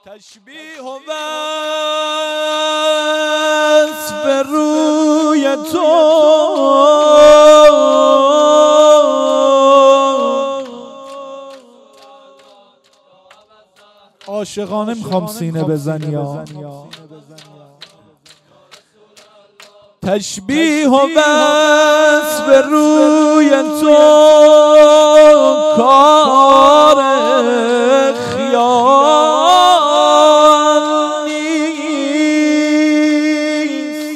تشبیه و وصف روی تو عاشقانه میخوام سینه بزنی یا تشبیه و وصف روی تو کار خیال نیست،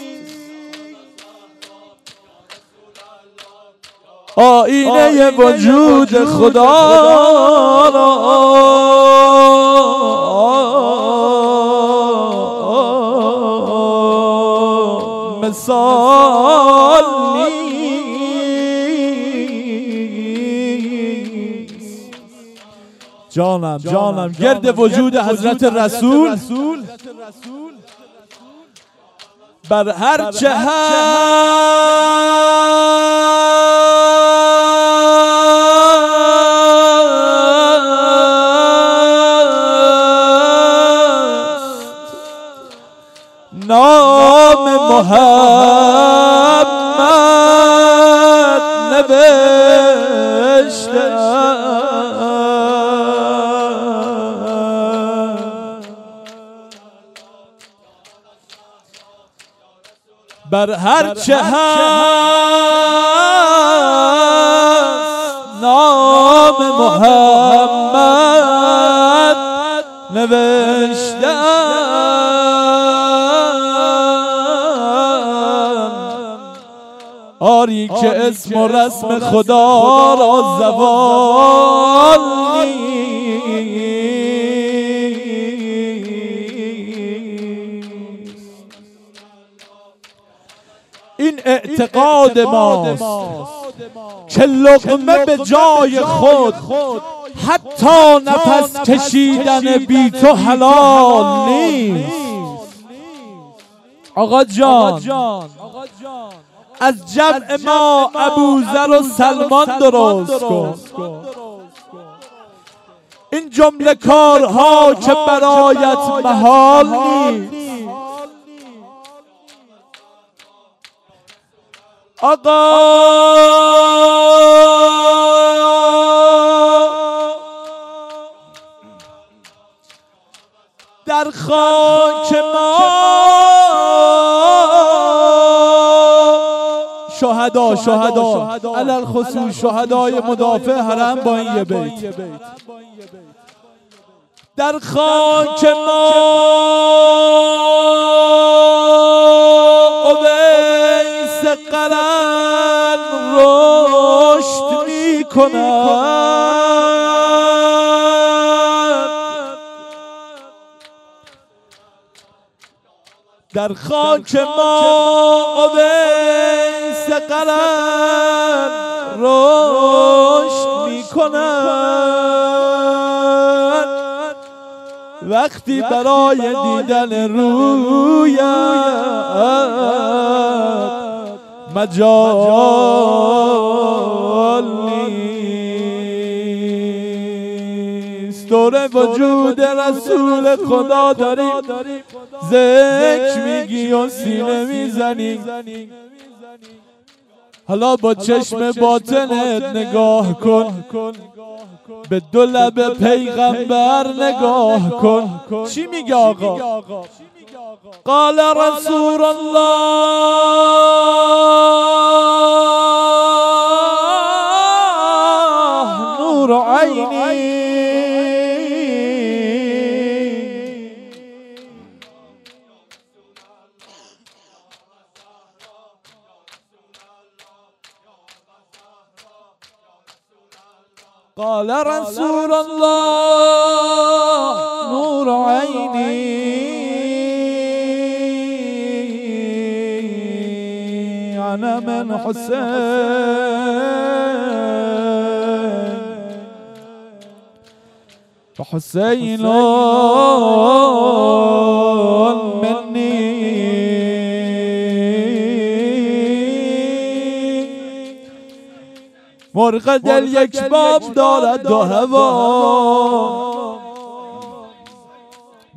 آینه وجود خدا را مثال نیست. جانم گرد وجود حضرت رسول بر هر چه نام محمد نوشته بر هر چه هست نام محمد نوشته آری که اسم و رسم خدا را زوال نیست. این اعتقاد ماست که لقمه به جای خود حتی نفس کشیدن بی تو حلال نیست. آقا جان از جمع ما ابوذر و سلمان درست کن. این جمله کارها که برایت محال نیست. آقا در خاک ما شهدا علل خصوص شهدای مدافع حرم با این یه بیت در خاک ما اویس قرن رشد می کند. در خاک ما اویس قرن رشد می کند. وقتی برای دیدن رویت مجال نیست. دور وجود رسول خدا داریم ذکر میگی و سینه میزنی. حالا با چشم باطنت نگاه کن، به دو لب پیغمبر نگاه کن. چی میگه آقا؟ قال رسول الله نور عینی قال رسول الله نور عینی انا من حسین فحسین منی. مرغ دل یک باب دارد دو هوا،